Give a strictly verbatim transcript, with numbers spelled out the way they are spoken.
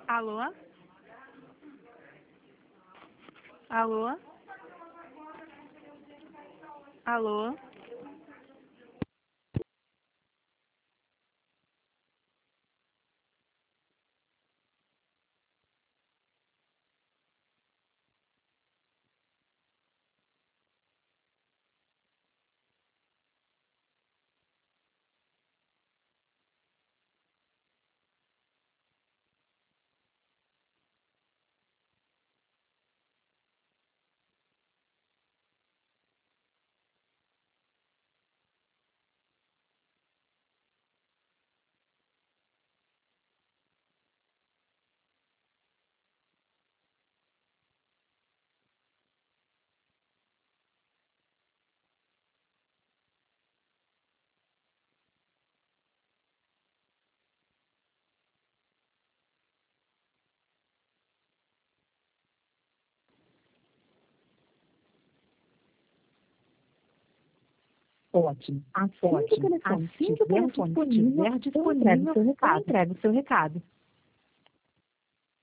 Alô? Alô? Alô? Ótimo. Assim que o Ótimo. telefone Assim que o estiver telefone disponível, estiver eu entrego o disponível, seu eu recado. entrego o seu recado.